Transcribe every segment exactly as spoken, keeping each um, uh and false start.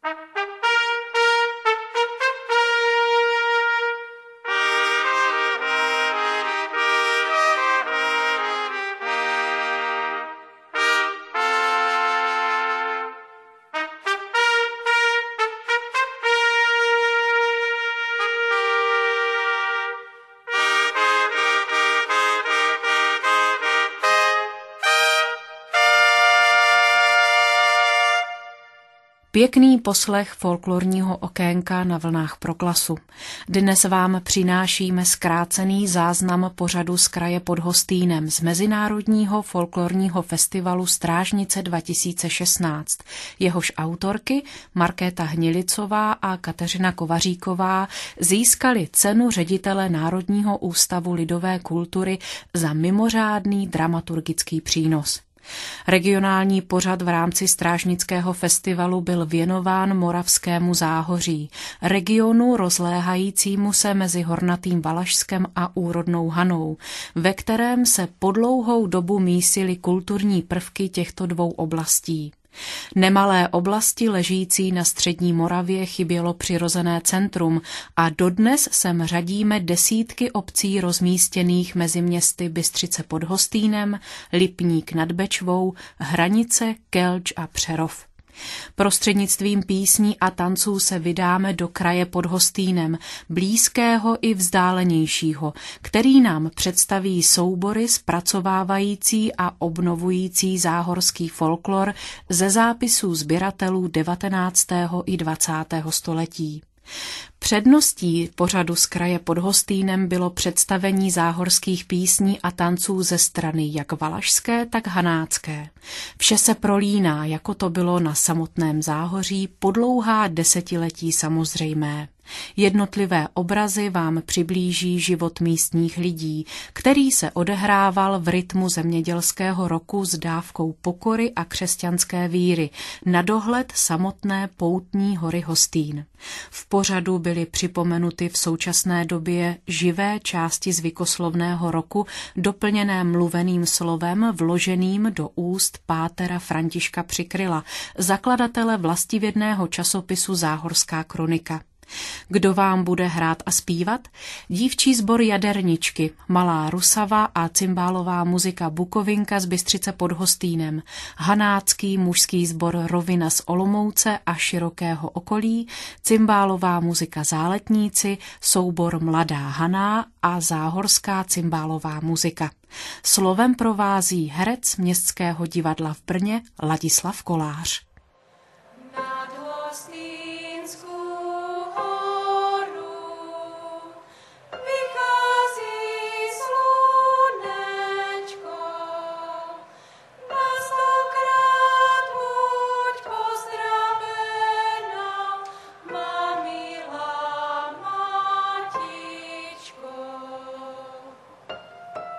Pěkný poslech folklorního okénka na vlnách Proklasu. Dnes vám přinášíme zkrácený záznam pořadu z kraje pod Hostýnem z Mezinárodního folklorního festivalu Strážnice dva tisíce šestnáct. Jehož autorky Markéta Hnilicová a Kateřina Kovaříková získali cenu ředitele Národního ústavu lidové kultury za mimořádný dramaturgický přínos. Regionální pořad v rámci Strážnického festivalu byl věnován Moravskému záhoří, regionu rozléhajícímu se mezi hornatým Valašskem a úrodnou Hanou, ve kterém se po dlouhou dobu mísily kulturní prvky těchto dvou oblastí. Nemalé oblasti ležící na střední Moravě chybělo přirozené centrum a dodnes sem řadíme desítky obcí rozmístěných mezi městy Bystřice pod Hostýnem, Lipník nad Bečvou, Hranice, Kelč a Přerov. Prostřednictvím písní a tanců se vydáme do kraje pod Hostýnem, blízkého i vzdálenějšího, který nám představí soubory zpracovávající a obnovující záhorský folklor ze zápisů sběratelů devatenáctého i dvacátého století. Předností pořadu z kraje pod Hostýnem bylo představení záhorských písní a tanců ze strany jak valašské, tak hanácké. Vše se prolíná, jako to bylo na samotném záhoří, po dlouhá desetiletí samozřejmé. Jednotlivé obrazy vám přiblíží život místních lidí, který se odehrával v rytmu zemědělského roku s dávkou pokory a křesťanské víry, na dohled samotné poutní hory Hostýn. V pořadu byly připomenuty v současné době živé části zvykoslovného roku, doplněné mluveným slovem vloženým do úst pátera Františka Přikryla, zakladatele vlastivědného časopisu Záhorská kronika. Kdo vám bude hrát a zpívat? Dívčí sbor Jaderničky, Malá Rusava a cymbálová muzika Bukovinka z Bystřice pod Hostýnem, hanácký mužský sbor Rovina z Olomouce a širokého okolí, cymbálová muzika Záletníci, soubor Mladá Haná a záhorská cymbálová muzika. Slovem provází herec Městského divadla v Brně Ladislav Kolář.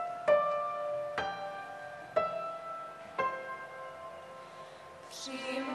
She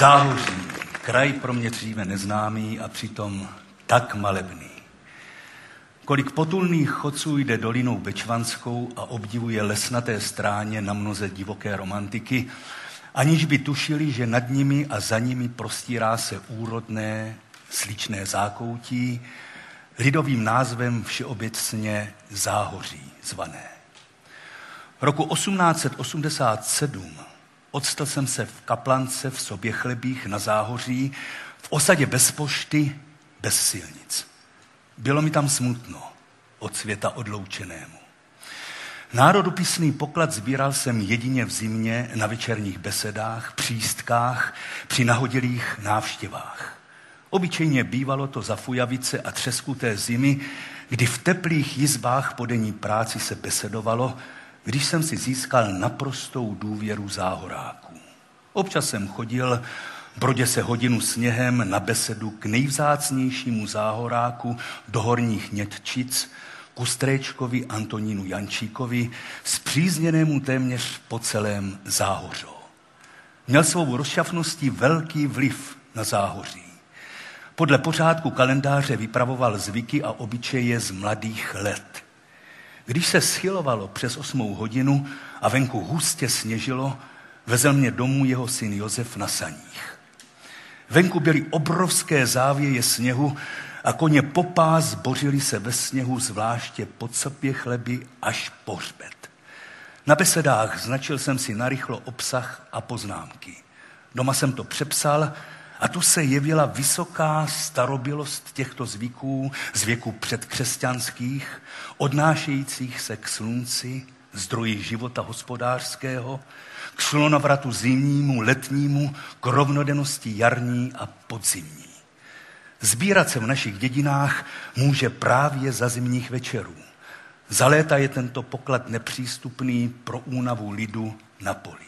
Záhoří, kraj pro mě dříve neznámý a přitom tak malebný. Kolik potulných chodců jde dolinou Bečvanskou a obdivuje lesnaté stráně na mnoze divoké romantiky, aniž by tušili, že nad nimi a za nimi prostírá se úrodné, sličné zákoutí, lidovým názvem všeobecně Záhoří zvané. Roku osmnáct set osmdesát sedm odstl jsem se v kaplance v Soběchlebích na Záhoří, v osadě bez pošty, bez silnic. Bylo mi tam smutno od světa odloučenému. Národopisný poklad sbíral jsem jedině v zimě na večerních besedách, přístkách, při nahodilých návštěvách. Obyčejně bývalo to za fujavice a třeskuté zimy, kdy v teplých jizbách po denní práci se besedovalo, když jsem si získal naprostou důvěru záhoráků. Občas jsem chodil, brodě se hodinu sněhem na besedu k nejvzácnějšímu záhoráku do Horních Nětčic, Kustréčkovi Antonínu Jančíkovi, spřízněnému téměř po celém Záhořo. Měl svou rozšafností velký vliv na Záhoří. Podle pořádku kalendáře vypravoval zvyky a obyčeje z mladých let. Když se schylovalo přes osmou hodinu a venku hustě sněžilo, vezl mě domů jeho syn Josef na saních. Venku byly obrovské závěje sněhu a koně popás bořili se ve sněhu, zvláště pod Soběchleby až po hřbet. Na besedách značil jsem si narychlo obsah a poznámky. Doma jsem to přepsal a tu se jevila vysoká starobilost těchto zvyků z věku předkřesťanských, odnášejících se k slunci, zdroji života hospodářského, k slunovratu zimnímu, letnímu, k rovnodennosti jarní a podzimní. Sbírat se v našich dědinách může právě za zimních večerů. Za léta je tento poklad nepřístupný pro únavu lidu na poli.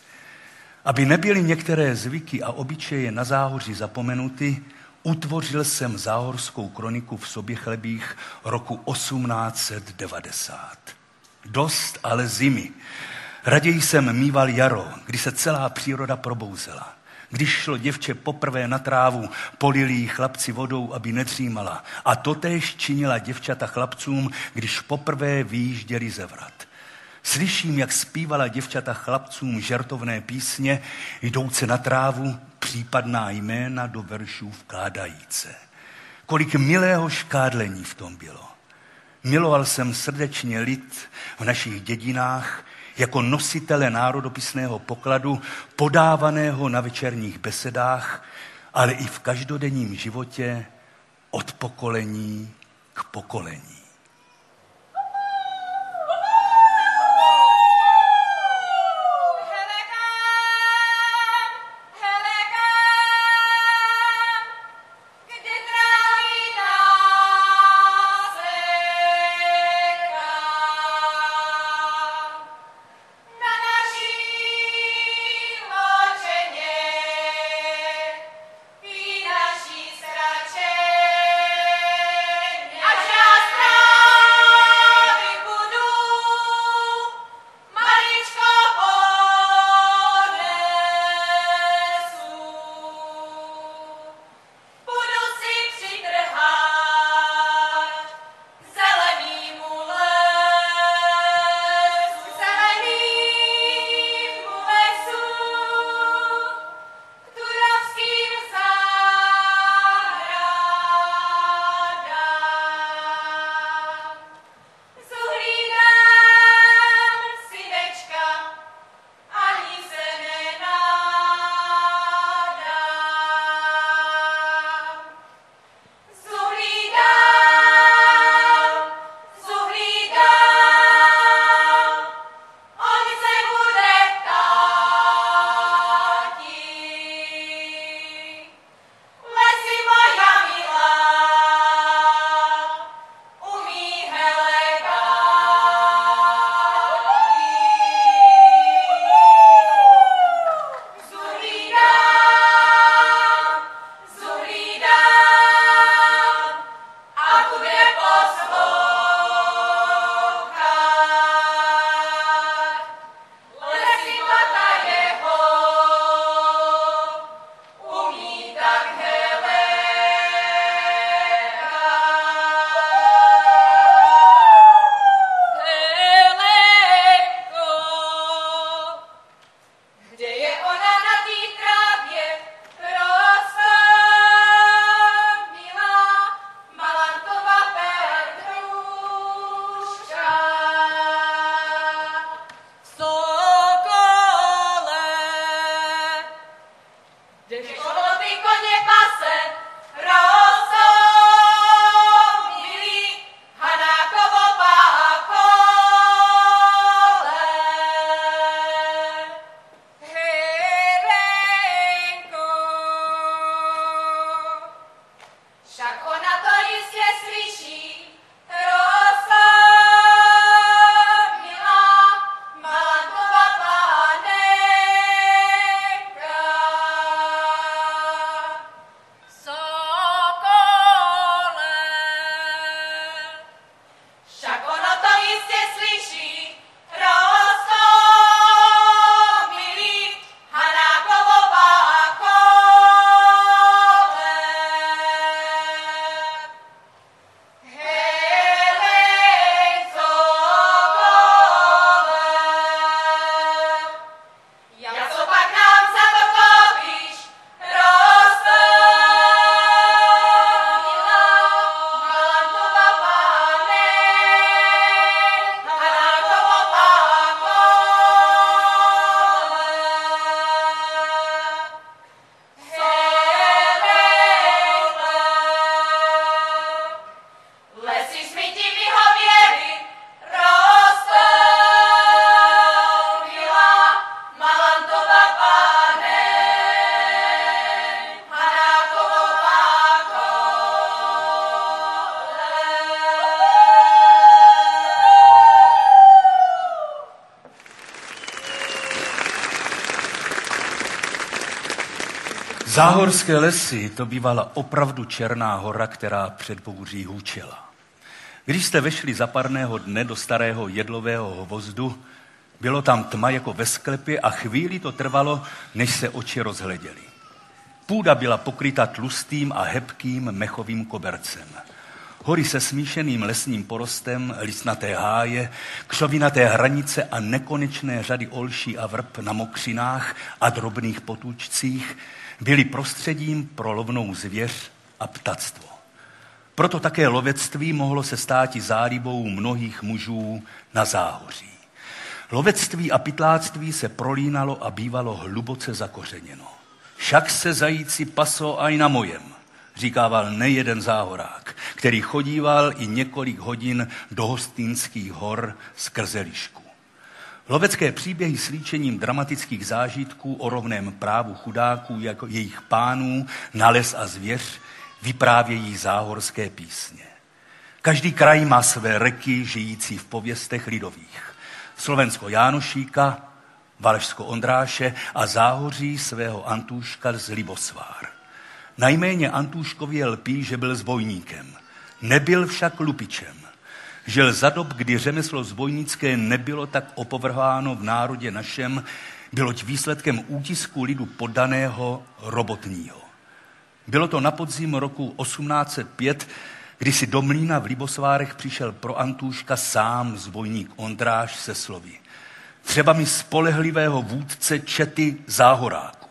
Aby nebyly některé zvyky a obyčeje na Záhoří zapomenuty, utvořil jsem záhorskou kroniku v Soběchlebích roku osmnáct set devadesát. Dost ale zimy. Raději jsem mýval jaro, kdy se celá příroda probouzela. Když šlo děvče poprvé na trávu, polili jí chlapci vodou, aby nedřímala. A totéž činila děvčata chlapcům, když poprvé vyjížděli ze vrat. Slyším, jak zpívala děvčata chlapcům žertovné písně, jdouce na trávu, případná jména do veršů vkládajíce. Kolik milého škádlení v tom bylo. Miloval jsem srdečně lid v našich dědinách jako nositele národopisného pokladu, podávaného na večerních besedách, ale i v každodenním životě od pokolení k pokolení. Ať nás Záhorské lesy to bývala opravdu černá hora, která před bouří hučela. Když jste vešli za parného dne do starého jedlového hvozdu, bylo tam tma jako ve sklepě a chvíli to trvalo, než se oči rozhleděly. Půda byla pokryta tlustým a hebkým mechovým kobercem. Hory se smíšeným lesním porostem, listnaté háje, křovinaté hranice a nekonečné řady olší a vrb na mokřinách a drobných potůčcích byly prostředím pro lovnou zvěř a ptactvo. Proto také lovectví mohlo se státi zálibou mnohých mužů na Záhoří. Lovectví a pytláctví se prolínalo a bývalo hluboce zakořeněno. Však se zajíci paso aj na mojem, říkával nejeden záhorák, který chodíval i několik hodin do Hostýnských hor skrze Lišku. Lovecké příběhy s líčením dramatických zážitků o rovném právu chudáků jako jejich pánů na les a zvěř vyprávějí záhorské písně. Každý kraj má své reky žijící v pověstech lidových. Slovensko Jánošíka, Valašsko Ondráše a Záhoří svého Antůška z Libosvár. Najméně Antůškově lpí, že byl zbojníkem. Nebyl však lupičem. Žil za dob, kdy řemeslo zbojnické nebylo tak opovrháno v národě našem, byloť výsledkem útisku lidu poddaného robotního. Bylo to na podzim roku osmnáct set pět, kdy si do mlýna v Libosvárech přišel pro Antůška sám zbojník Ondráš se slovy: třeba mi spolehlivého vůdce čety záhoráků.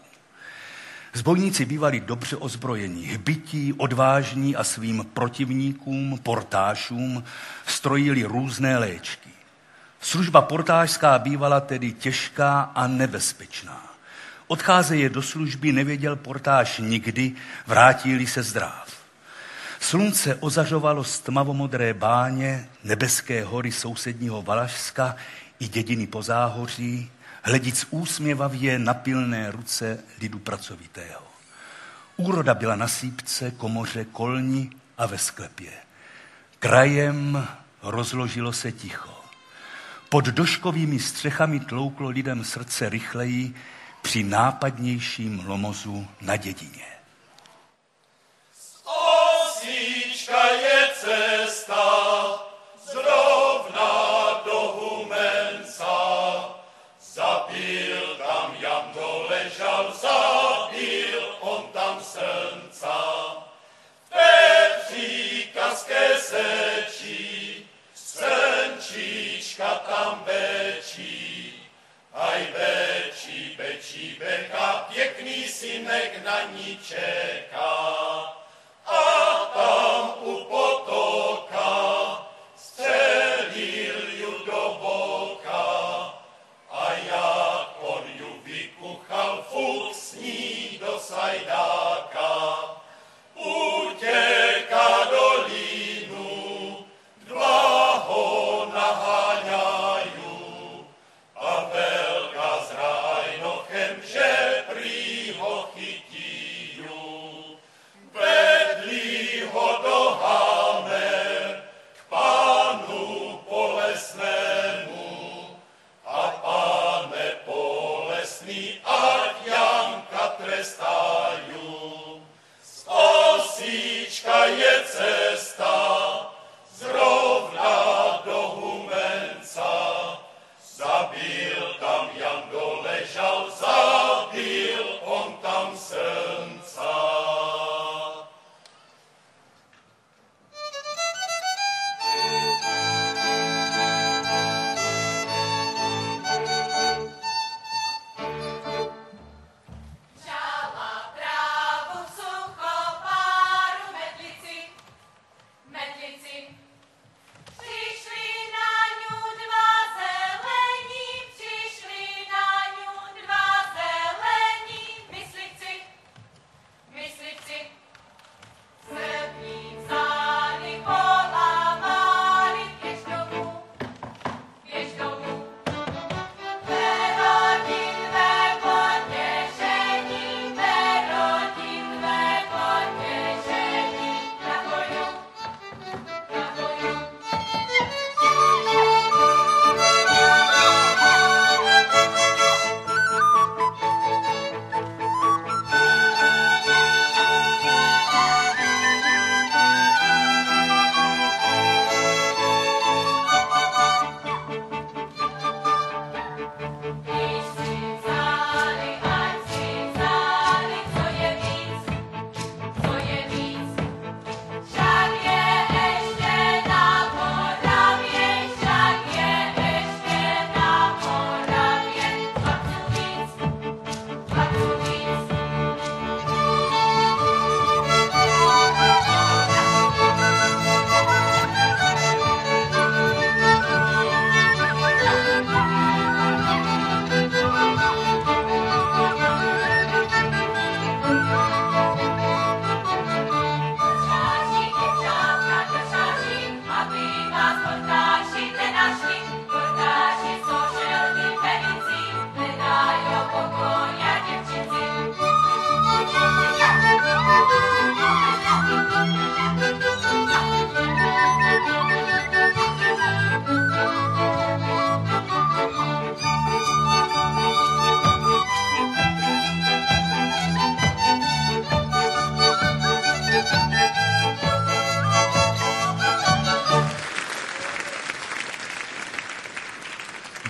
Zbojníci bývali dobře ozbrojení, hbití, odvážní a svým protivníkům, portášům, strojili různé léčky. Služba portášská bývala tedy těžká a nebezpečná. Odcházeje do služby nevěděl portáš nikdy, vrátili se zdrav. Slunce ozařovalo stmavomodré báně, nebeské hory sousedního Valašska i dědiny po Záhoří, hledíc úsměvavě na pilné ruce lidu pracovitého. Úroda byla na sípce, komoře, kolni a ve sklepě. Krajem rozložilo se ticho. Pod doškovými střechami tlouklo lidem srdce rychleji při nápadnějším lomozu na dědině. Osíčka je cesta zrovna do Humenca. Zabil tam jam to ležal, zabil on tam srnca. V příkazké seči srnčíčka tam bečí. Aj bečí, bečí beka, pěkný synek na niče.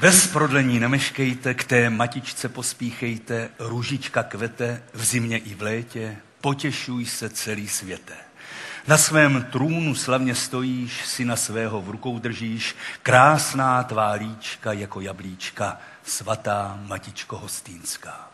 Bez prodlení nemeškejte, k té matičce pospíchejte, růžička kvete v zimě i v létě, potěšuj se celý světe. Na svém trůnu slavně stojíš, syna svého v rukou držíš, krásná tvá líčka jako jablíčka, svatá matičko hostýnská.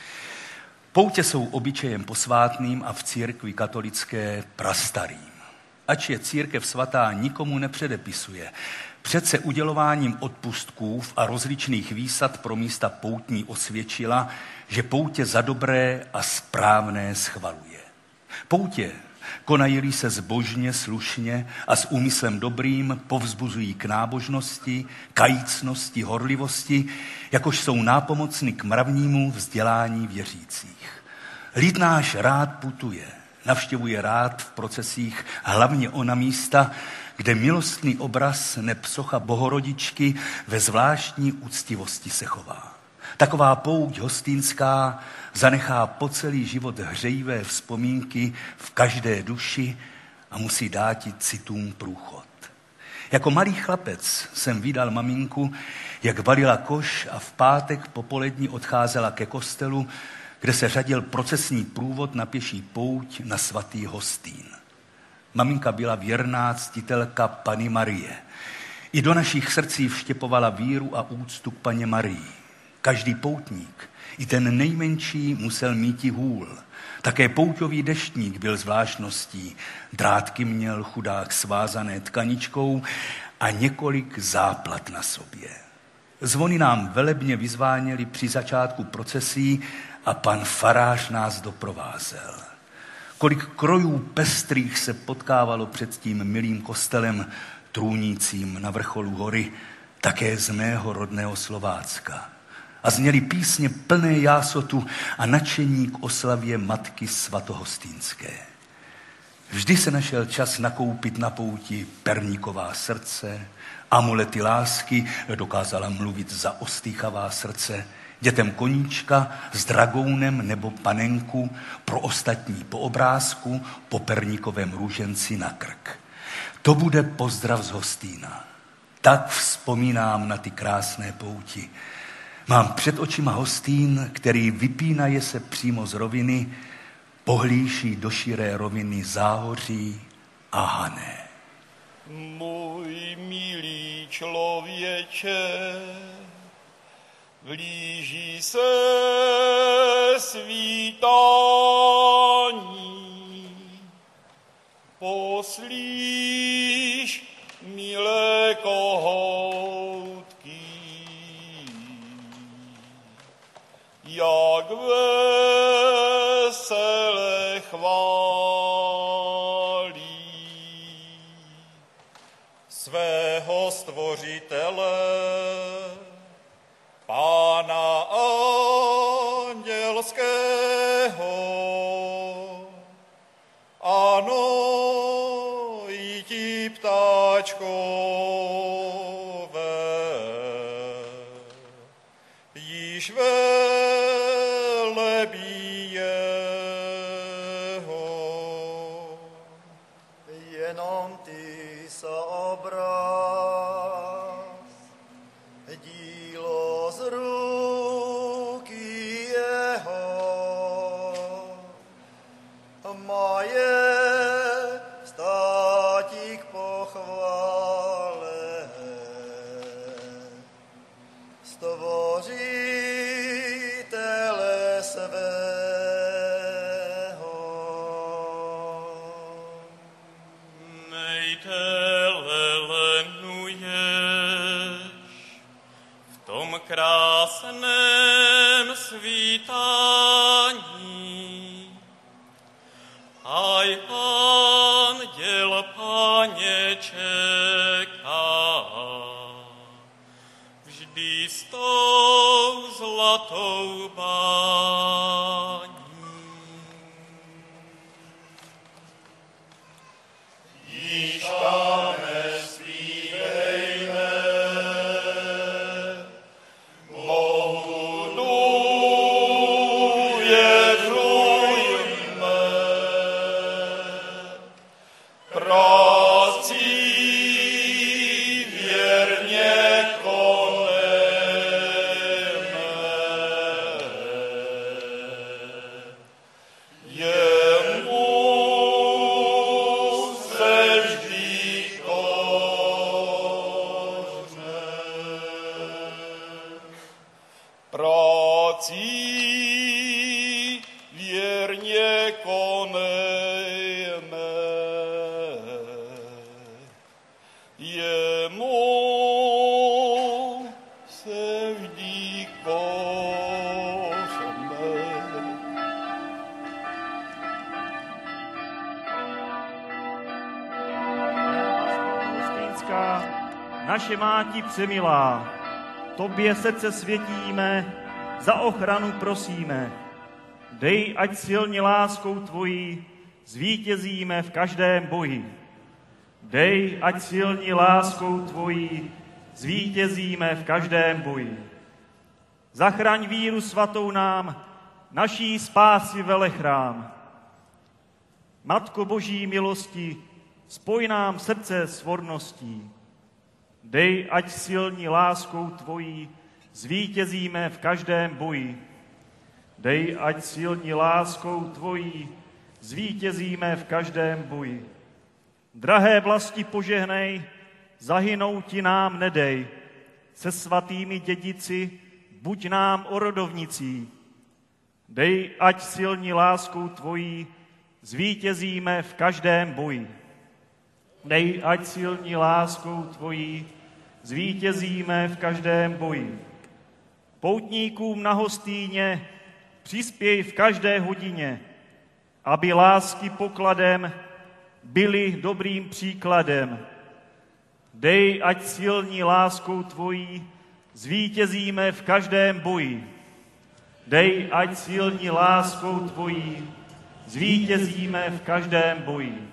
Poutě jsou obyčejem posvátným a v církvi katolické prastarým. Ač je církev svatá nikomu nepředepisuje, přece udělováním odpustků a rozličných výsad pro místa poutní osvědčila, že poutě za dobré a správné schvaluje. Poutě, konají se zbožně, slušně a s úmyslem dobrým, povzbuzují k nábožnosti, kajícnosti, horlivosti, jakož jsou nápomocny k mravnímu vzdělání věřících. Lid náš rád putuje, navštěvuje rád v procesích hlavně ona místa, kde milostný obraz neb socha Bohorodičky ve zvláštní úctivosti se chová. Taková pouť hostýnská zanechá po celý život hřejivé vzpomínky v každé duši a musí dáti citům průchod. Jako malý chlapec jsem vydal maminku, jak balila koš a v pátek popolední odcházela ke kostelu, kde se řadil procesní průvod na pěší pouť na svatý Hostýn. Maminka byla věrná ctitelka Panny Marie. I do našich srdcí vštěpovala víru a úctu k Panně Marii. Každý poutník, i ten nejmenší, musel míti hůl. Také pouťový deštník byl zvláštností. Drátky měl chudák svázané tkaničkou a několik záplat na sobě. Zvony nám velebně vyzváněly při začátku procesí a pan farář nás doprovázel. Kolik krojů pestrých se potkávalo před tím milým kostelem trůnícím na vrcholu hory, také z mého rodného Slovácka. A zněly písně plné jásotu a nadšení k oslavě matky svatohostýnské. Vždy se našel čas nakoupit na pouti perníková srdce, amulety lásky, dokázala mluvit za ostýchavá srdce, dětem koníčka s dragounem nebo panenku, pro ostatní po obrázku, po perníkovém růženci na krk. To bude pozdrav z Hostýna. Tak vzpomínám na ty krásné pouti. Mám před očima Hostýn, který vypínaje se přímo z roviny, pohlíží do širé roviny Záhoří a Hané. Můj milý člověče, blíží se svítání, poslíš milé kohoutky, jak vesele chválí svého stvořitele, Pána andělského. Ano, i ti ptáčkové již velebí jeho. Jenom ty sa obraz, dílo z ruky jeho, moje státi k pochvále, stvořitele svého. Nejtele lenuješ v tom krásném svítání, aj anděl Páně čeká, vždy s tou zlatou bání. Jižka nespívejme, Bohu důvěřujme, práci věrně konejme. jemu se vždy kořeme. Hostýnská, naše máti přemilá, tobě srdce světíme, za ochranu prosíme. Dej, ať silně láskou tvojí zvítězíme v každém boji. Dej, ať silně láskou tvojí zvítězíme v každém boji. Zachraň víru svatou nám, naší spásy velechrám. Matko Boží milosti, spoj nám srdce svorností. Dej, ať silní láskou tvojí zvítězíme v každém boji. Dej, ať silní láskou tvojí zvítězíme v každém boji. Drahé vlasti požehnej, zahynout ti nám nedej. Se svatými dědici buď nám orodovnicí. Dej, ať silní láskou tvojí zvítězíme v každém boji. Dej, ať silní láskou tvojí zvítězíme v každém boji. Poutníkům na Hostýně přispěj v každé hodině, aby lásky pokladem byly dobrým příkladem. Dej, ať silní láskou tvojí zvítězíme v každém boji. Dej, ať silní láskou tvojí zvítězíme v každém boji.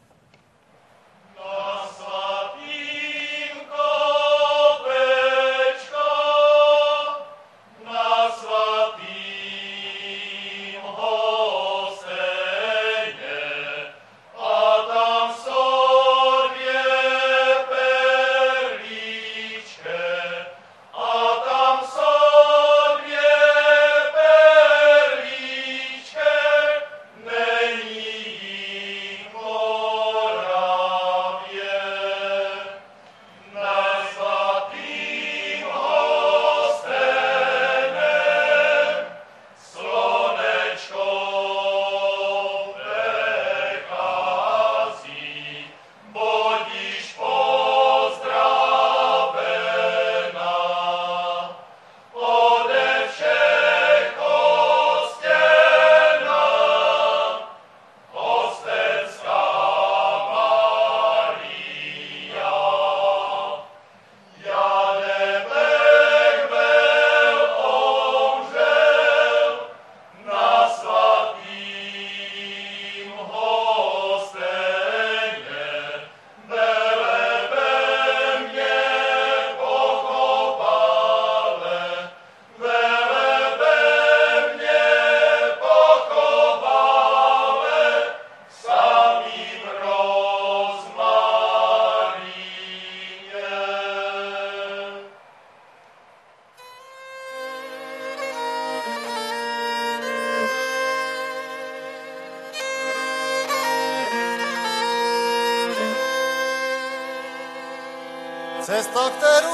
Cesta,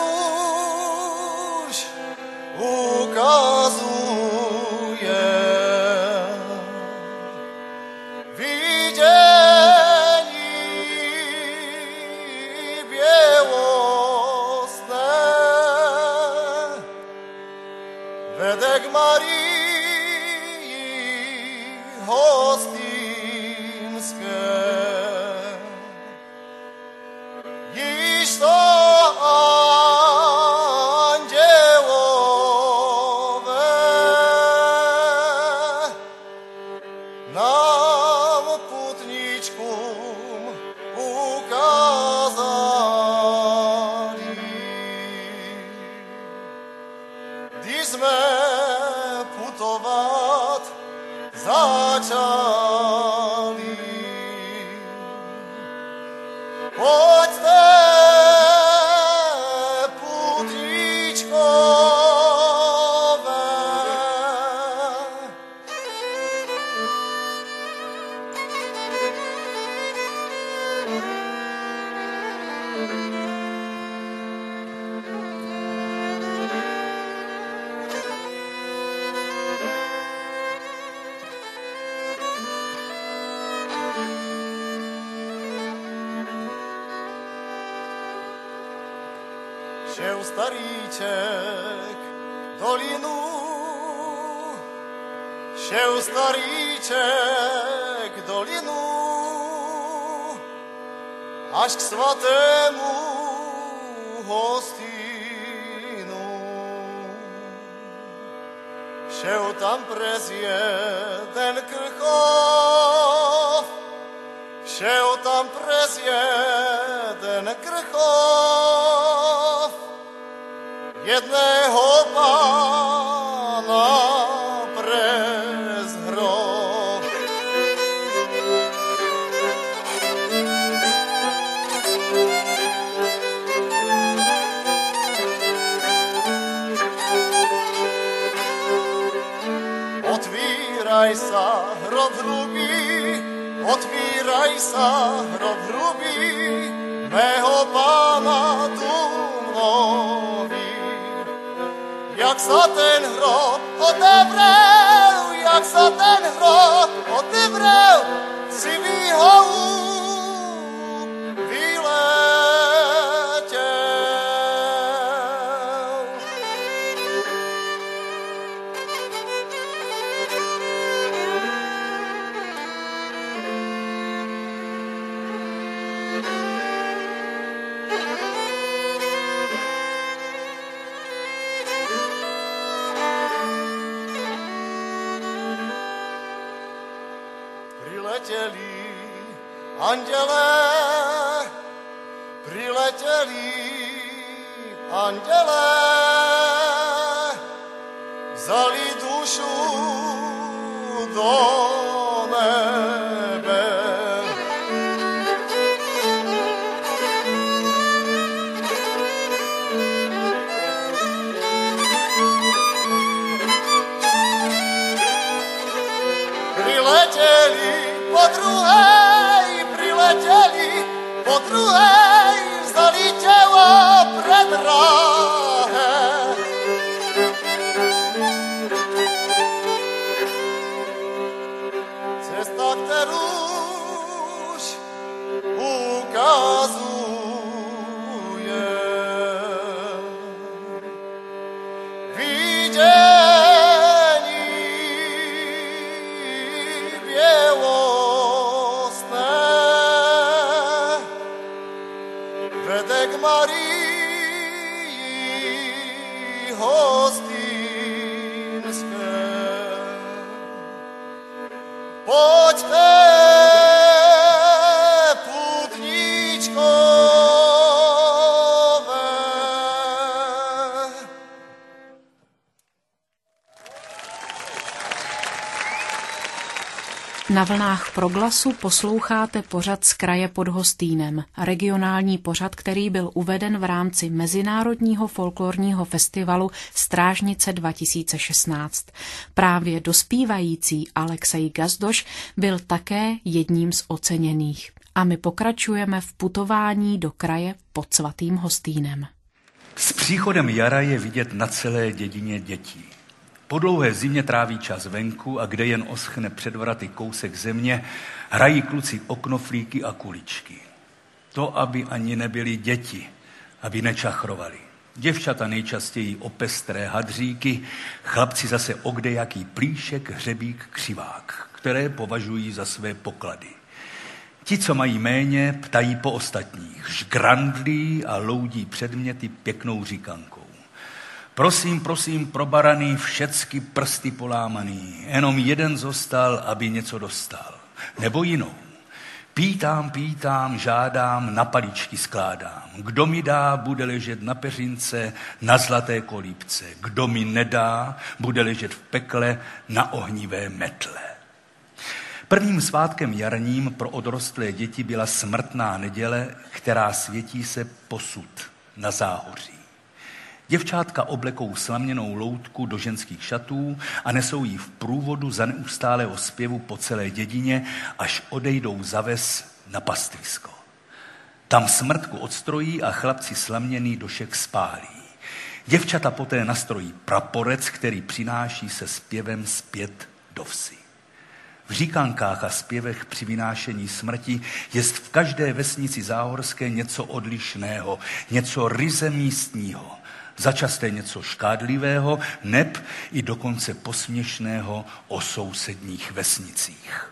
kterouž ukazuje vidění bělostné, vede k Marii Hostýnské. Již to začali. Pojďte, putničkové, šel staríček dolinu, šel staríček dolinu, až k svatému hostínu. Šel tam prez jeden krchov, šel tam prez jeden krchov, jedného pána prez hrob. Otvíraj sa, hrob hrubý, otvíraj sa, hrob hrubý, mého pána důmnový. Jak sa ten hrob odevrel, jak sa ten hrob odevrel, si výhovu vyletěl. Priletěli anděle, priletěli anděle, vzali dušu do nebe. Priletěli po druhej, priletěli po druhej, vzali tělo predrahé. Cesta, kterúž ukazuje vidění bielostné, vede k Marii hostínské. Poďte, putníčkové. Na vlnách Proglasu posloucháte pořad z kraje pod Hostýnem, regionální pořad, který byl uveden v rámci Mezinárodního folklorního festivalu Strážnice dva tisíce šestnáct. Právě dospívající Alexej Gazdoš byl také jedním z oceněných. A my pokračujeme v putování do kraje pod Svatým Hostýnem. S příchodem jara je vidět na celé dědině dětí. Po dlouhé zimě tráví čas venku a kde jen oschne před vraty kousek země, hrají kluci o knoflíky a kuličky. To, aby ani nebyli děti, aby nečachrovali. Děvčata nejčastěji o pestré hadříky, chlapci zase o kdejaký plíšek, hřebík, křivák, které považují za své poklady. Ti, co mají méně, ptají po ostatních, žgrandlí a loudí předměty pěknou říkankou. Prosím, prosím, pro barany všecky prsty polámaný, jenom jeden zostal, aby něco dostal. Nebo jinou. Pítám, pítám, žádám, na paličky skládám. Kdo mi dá, bude ležet na peřince, na zlaté kolípce. Kdo mi nedá, bude ležet v pekle na ohnivé metle. Prvním svátkem jarním pro odrostlé děti byla smrtná neděle, která světí se posud na záhoří. Děvčátka oblekou slaměnou loutku do ženských šatů a nesou ji v průvodu za neustálého zpěvu po celé dědině, až odejdou za ves na pastvisko. Tam smrtku odstrojí a chlapci slaměný došek spálí. Děvčata poté nastrojí praporec, který přináší se zpěvem zpět do vsi. v říkankách a zpěvech při vynášení smrti jest v každé vesnici záhorské něco odlišného, něco ryze místního, začasté něco škádlivého, neb i dokonce posměšného o sousedních vesnicích.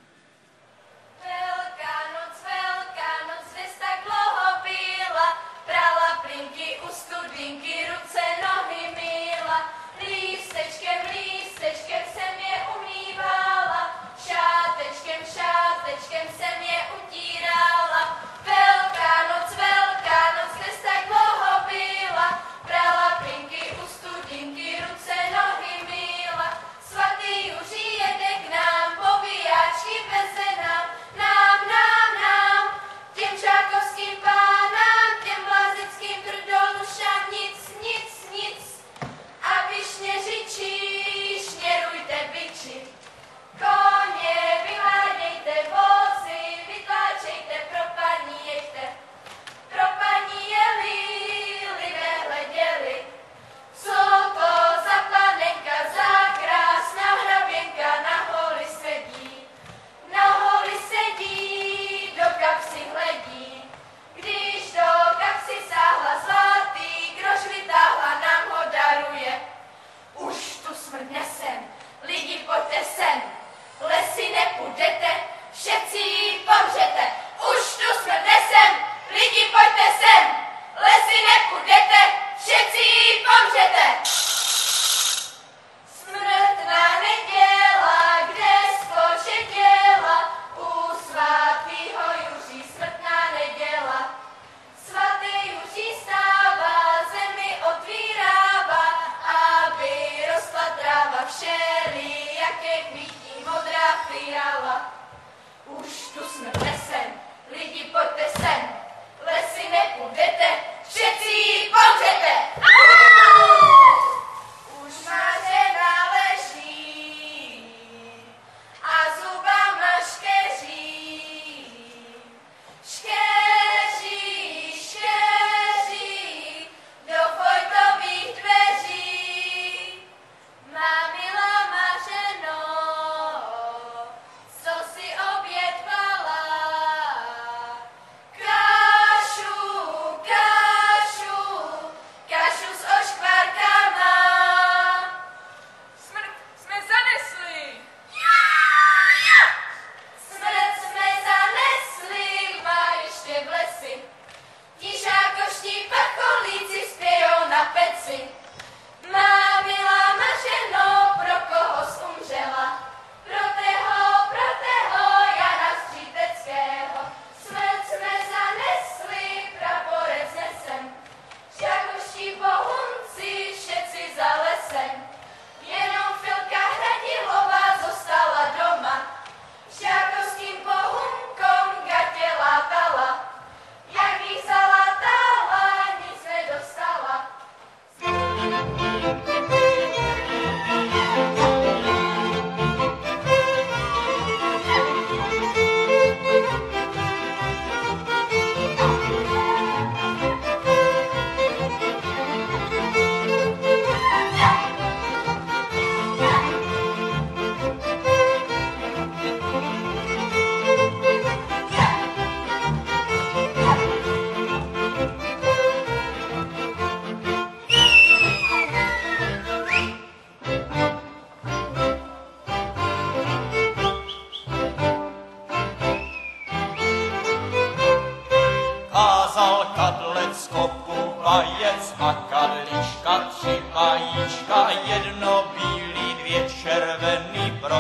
vajec a kadlička, tři vajíčka, jedno bílý, dvě červený pro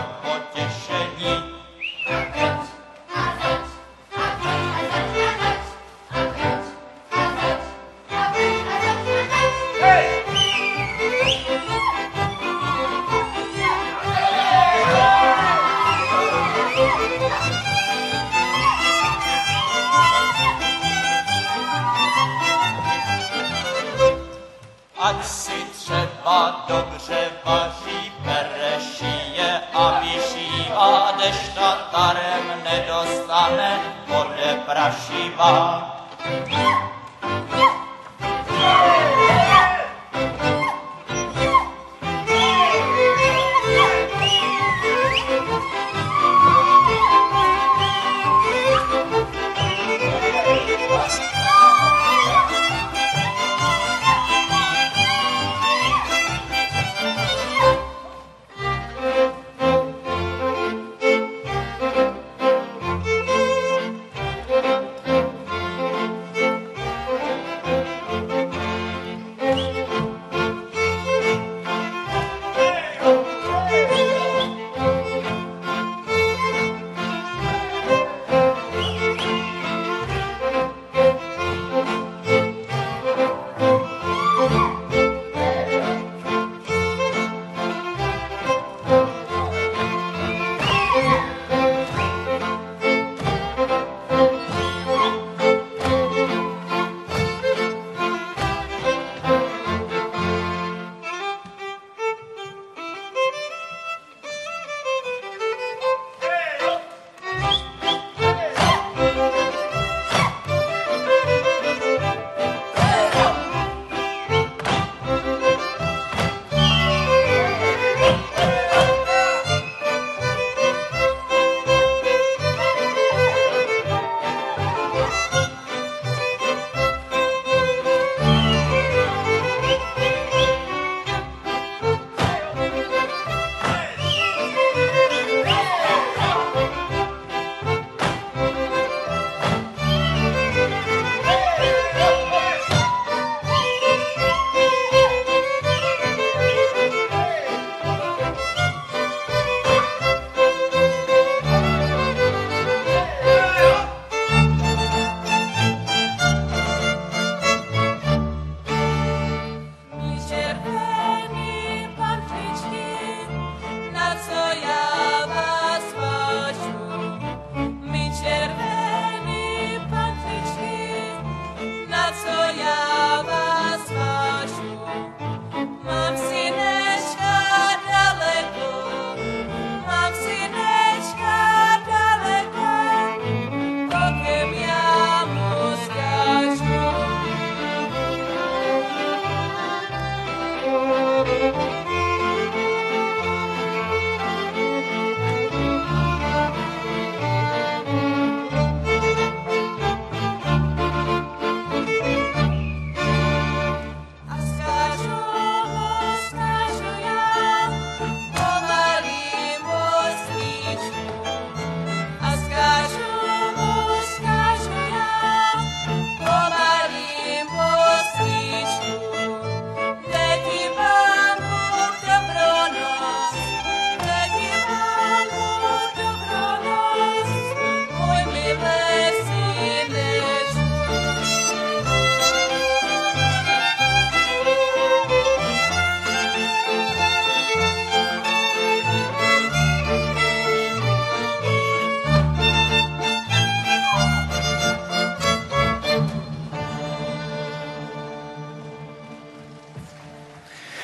potěšení. Ať si třeba dobře vaří, pere, šije a vyšívá, dež tatarem nedostane, bude prašivá.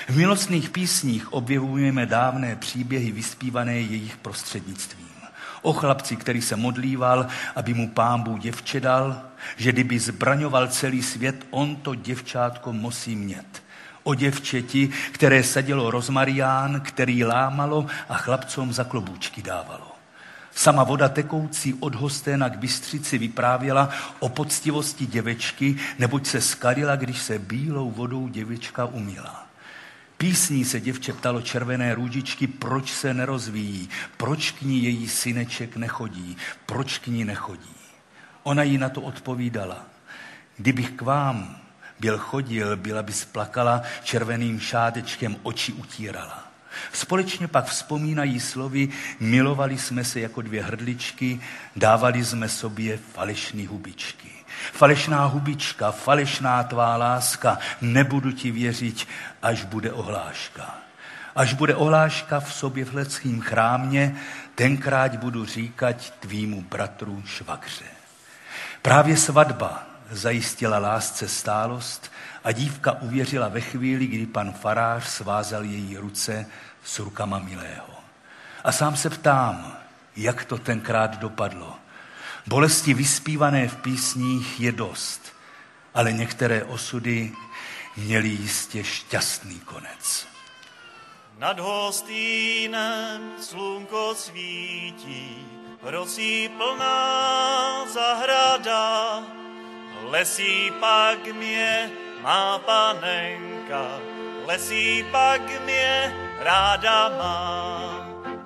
V milostných písních objevujeme dávné příběhy vyspívané jejich prostřednictvím. O chlapci, který se modlíval, aby mu Pán Bůh děvče dal, že kdyby zbraňoval celý svět, on to děvčátko musí mít. O děvčeti, které sadilo rozmarián, který lámalo a chlapcům za klobůčky dávalo. Sama voda tekoucí od Hosténa k Bystřici vyprávěla o poctivosti děvečky, neboť se skalila, když se bílou vodou děvečka umyla. Písní se děvče ptalo červené růžičky, proč se nerozvíjí, proč k ní její syneček nechodí, proč k ní nechodí. Ona jí na to odpovídala: kdybych k vám byl chodil, byla bys plakala, červeným šátečkem oči utírala. Společně pak vzpomínají slovy: milovali jsme se jako dvě hrdličky, dávali jsme sobě falešný hubičky. Falešná hubička, falešná tvá láska, nebudu ti věřit, až bude ohláška. Až bude ohláška v sobě v lidským chrámě, tenkrát budu říkat tvýmu bratru švagře. Právě svatba zajistila lásce stálost a dívka uvěřila ve chvíli, kdy pan farář svázal její ruce s rukama milého. A sám se ptám, jak to tenkrát dopadlo. Bolesti vyspívané v písních je dost, ale některé osudy měly jistě šťastný konec. Nad Hostýnem slunko svítí, rosí plná zahrada, lesí pak mě má panenka, lesí pak mě ráda má.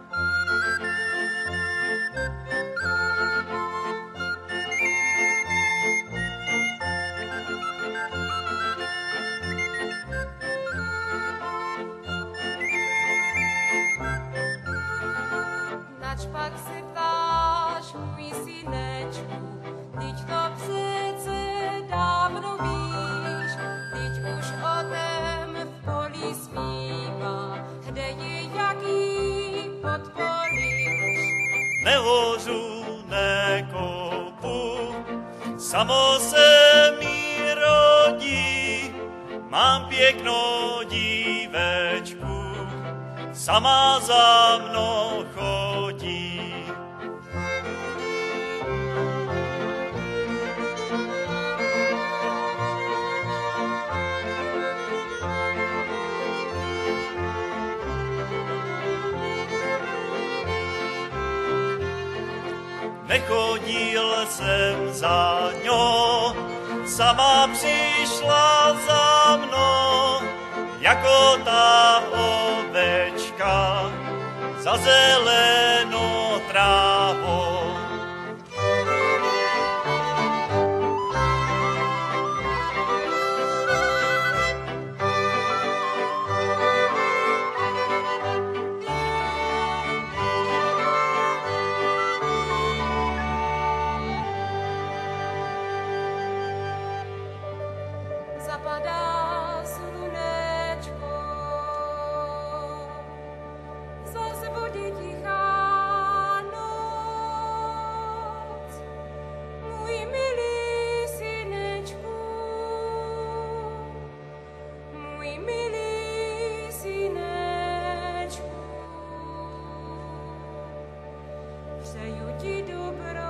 Nač pak se ptáš, můj synečku, teď to přece dávno víš, teď už o tém v poli zpívá, kde je jaký podpolíš. Nehořu, nekopu, samo se mi rodí, mám pěknou dívečku, sama za mnou chodí. Nechodil jsem za ňou, sama přišla za mnou, jako ta ovečka za zelenou trávou. Zapadá slunečko, zase bude tichá noc. Můj milý synečku, můj milý synečku, přeju ti dobrou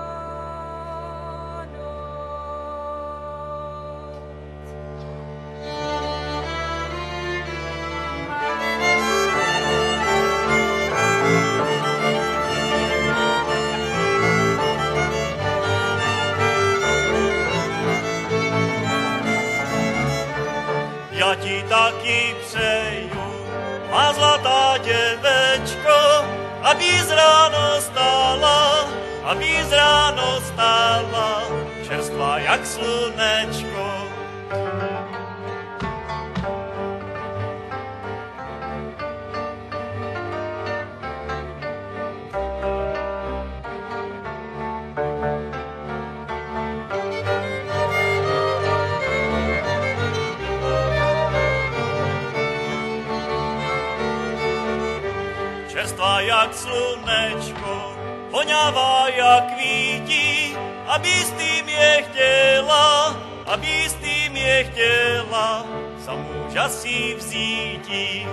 noc. Já ti taky přeju, má zlatá děvečko, abys ráno stála, abys ráno stála, čerstvá jak slunečko. Čerstvá jak slunečko, voňavá jak kvítí, abys ty mě chtěla, abys ty mě chtěla, za muža si vzíti.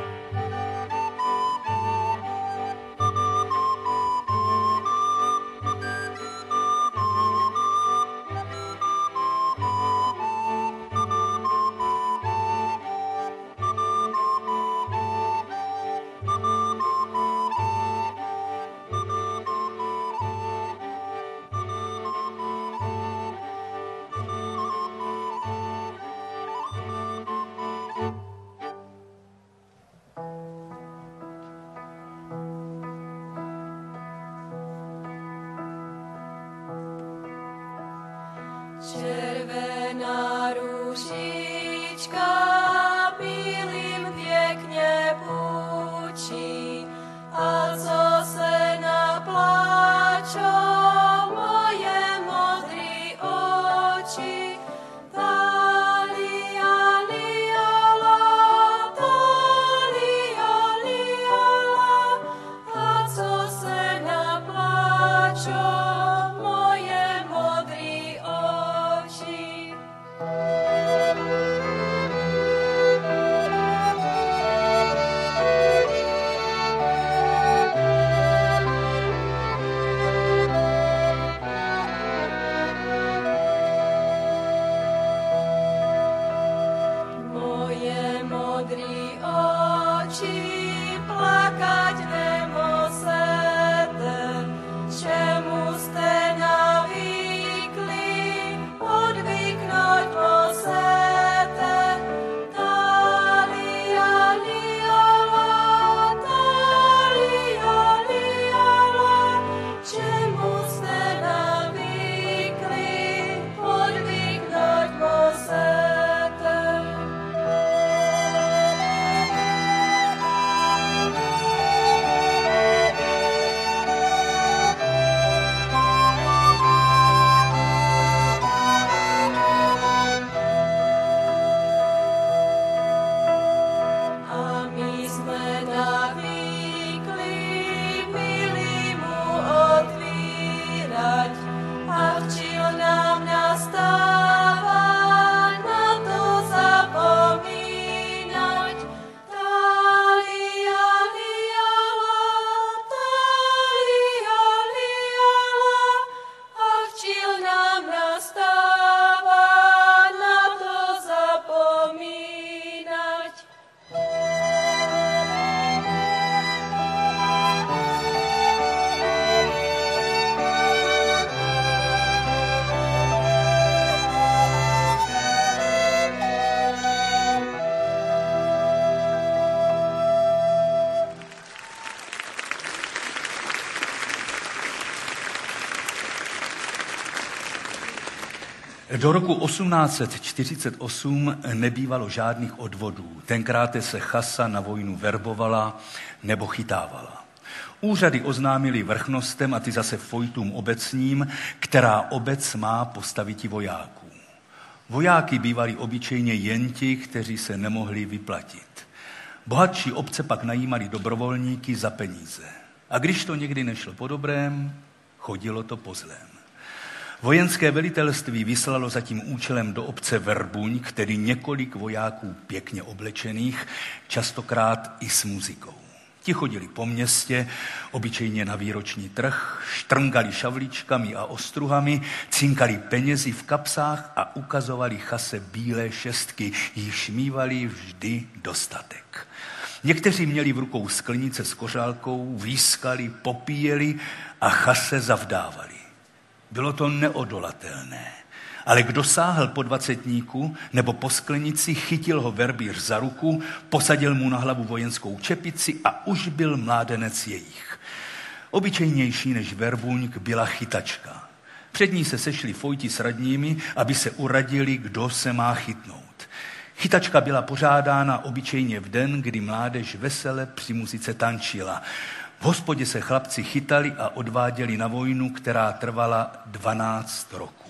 Červená růžička bílým pěkně půjčí, a co se napláčo moje modrý oči. Talia, liala, talia, liala, a co se napláčo moje modrý oči. Moje modrý oči plakať nemusete, čemu ste navykli, odvyknoť musete. Talia, liala, talia, liala, čemu ste navykli, odvyknoť musete. A my sme navykli milý mu otvírať, a včil nám nastáva na to zapomínať. Talia, liala, talia, liala, a včil nám nastáva na to zapomínať. Do roku osmnáct set čtyřicet osm nebývalo žádných odvodů. Tenkrát se chasa na vojnu verbovala nebo chytávala. Úřady oznámili vrchnostem a ty zase fojtům obecním, která obec má postaviti vojáků. Vojáky bývali obyčejně jen ti, kteří se nemohli vyplatit. Bohatší obce pak najímali dobrovolníky za peníze. A když to někdy nešlo po dobrém, chodilo to po zlém. Vojenské velitelství vyslalo za tím účelem do obce Verbuň, který několik vojáků pěkně oblečených, častokrát i s muzikou. Ti chodili po městě, obyčejně na výroční trh, štrngali šavličkami a ostruhami, cinkali penězi v kapsách a ukazovali chase bílé šestky, jichž mívali vždy dostatek. Někteří měli v rukou sklenice s kořálkou, výskali, popíjeli a chase zavdávali. Bylo to neodolatelné, ale kdo sáhl po dvacetníku nebo po sklenici, chytil ho verbíř za ruku, posadil mu na hlavu vojenskou čepici a už byl mládenec jejich. Obyčejnější než verbuňk byla chytačka. Před ní se sešli fojti s radními, aby se uradili, kdo se má chytnout. Chytačka byla pořádána obyčejně v den, kdy mládež vesele při muzice tančila. V hospodě se chlapci chytali a odváděli na vojnu, která trvala dvanáct roků.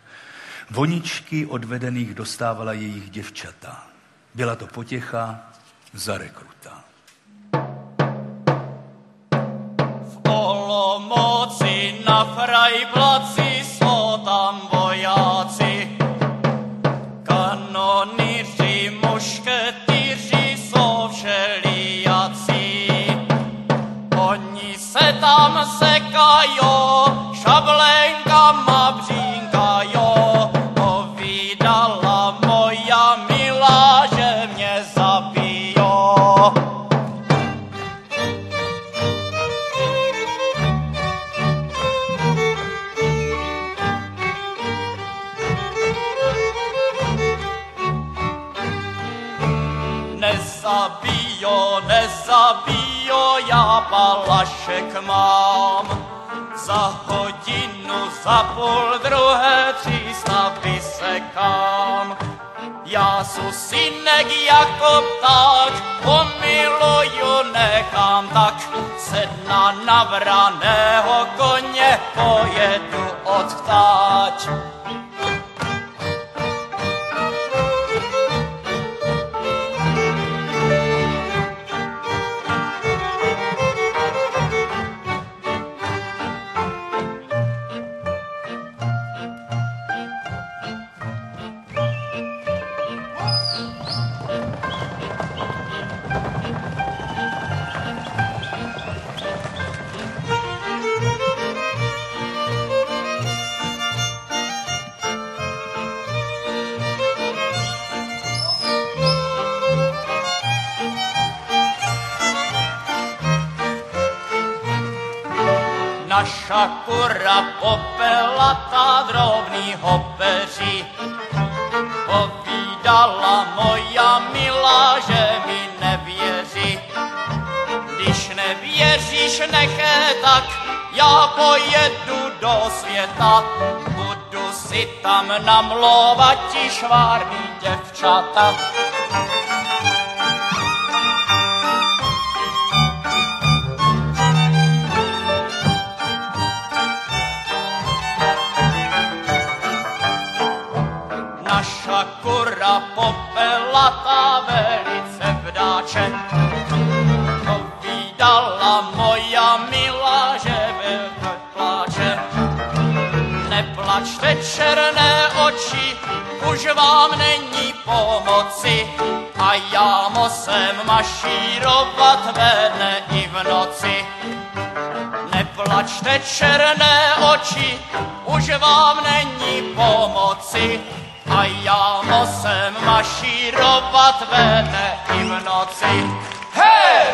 Voničky odvedených dostávala jejich děvčata. Byla to potěcha za rekruta. V Olomouci na Frajplaci jsou tam vojáci, kanonýři, muške nám sekajo, šablenkama břínkajo. Povídala moja milá, že mě zabijo. Nezabijo, nezabijo, já palašek mám. Za hodinu, za půl druhé třísta vysekám. Já su synek jako pták, pomiluju nechám tak. Sedna na vraného koně, pojedu odtáť. Naša kura popelatá drobný hopeří. Povídala moja milá, že mi nevěří. Když nevěříš, nechej tak, já pojedu do světa. Budu si tam namlouvat ti švárný děvčata. Naša kura popelatá velice vdáče. Povídala moja milá, že velmi pláče. Neplačte černé oči, už vám není pomoci. A já musím mašírovat ve dne i v noci. Neplačte černé oči, už vám není pomoci. A já musím mašírovat ve dne i v noci. Hej!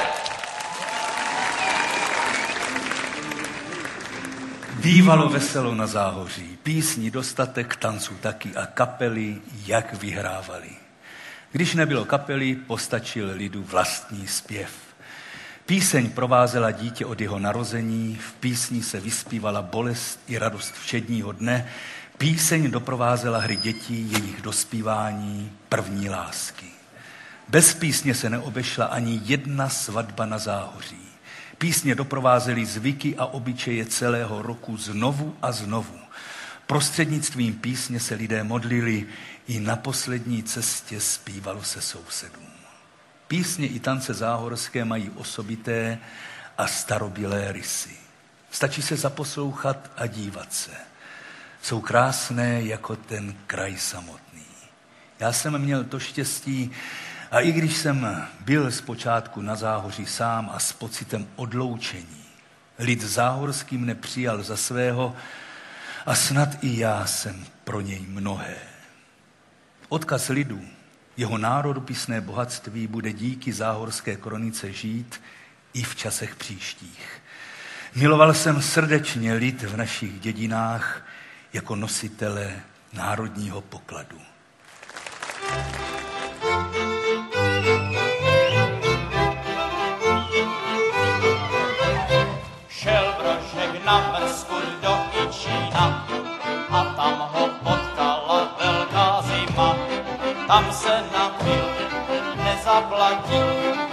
Bývalo veselo na Záhoří, písní dostatek, tanců taky a kapely, jak vyhrávali. Když nebylo kapely, postačil lidu vlastní zpěv. Píseň provázela dítě od jeho narození, v písni se vyspívala bolest i radost všedního dne, píseň doprovázela hry dětí, jejich dospívání, první lásky. Bez písně se neobešla ani jedna svatba na Záhoří. Písně doprovázely zvyky a obyčeje celého roku znovu a znovu. Prostřednictvím písně se lidé modlili, i na poslední cestě zpívalo se sousedům. Písně i tance záhorské mají osobité a starobylé rysy. Stačí se zaposlouchat a dívat se. Jsou krásné jako ten kraj samotný. Já jsem měl to štěstí, a i když jsem byl zpočátku na Záhoří sám a s pocitem odloučení, lid záhorský mne přijal za svého a snad i já jsem pro něj mnohé. Odkaz lidu, jeho národopisné bohatství bude díky záhorské kronice žít i v časech příštích. Miloval jsem srdečně lid v našich dědinách jako nositele národního pokladu. Šel Brožek na Mrzku do Ičína a tam ho potkala velká zima. Tam se napil, nezaplatil.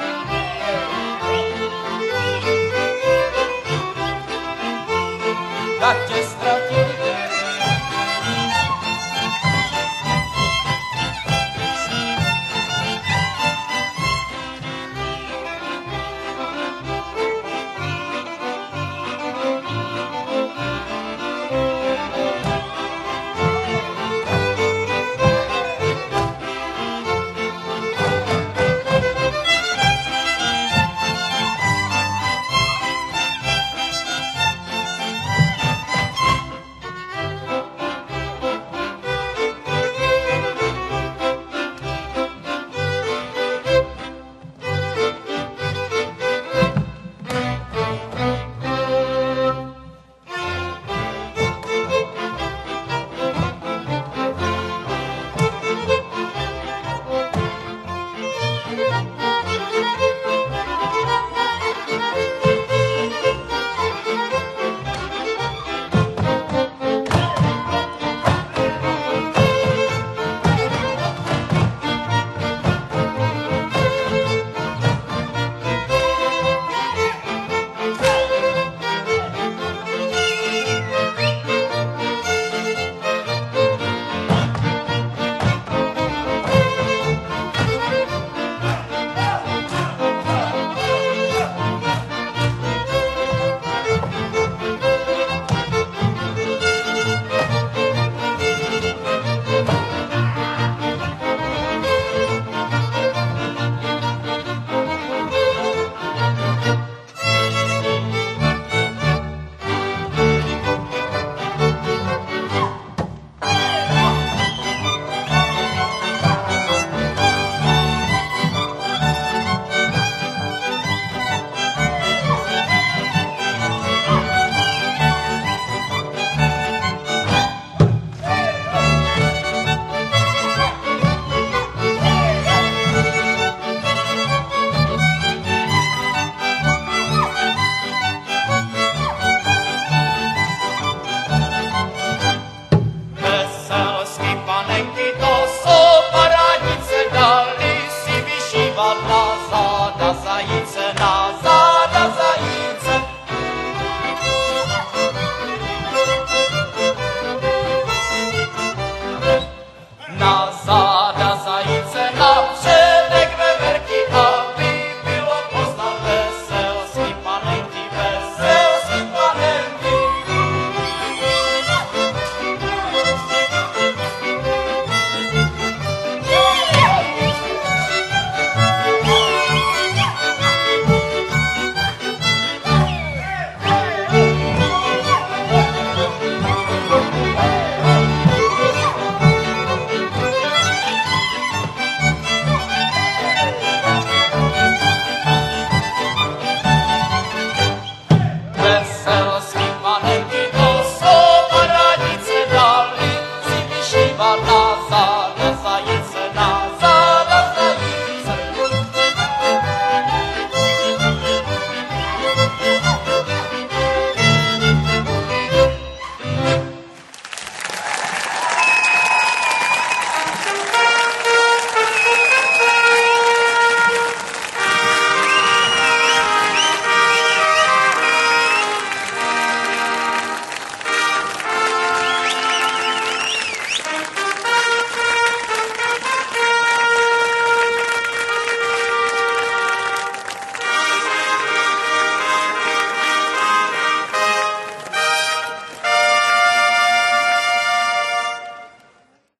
Tak tě ztratil. žádná záležitost.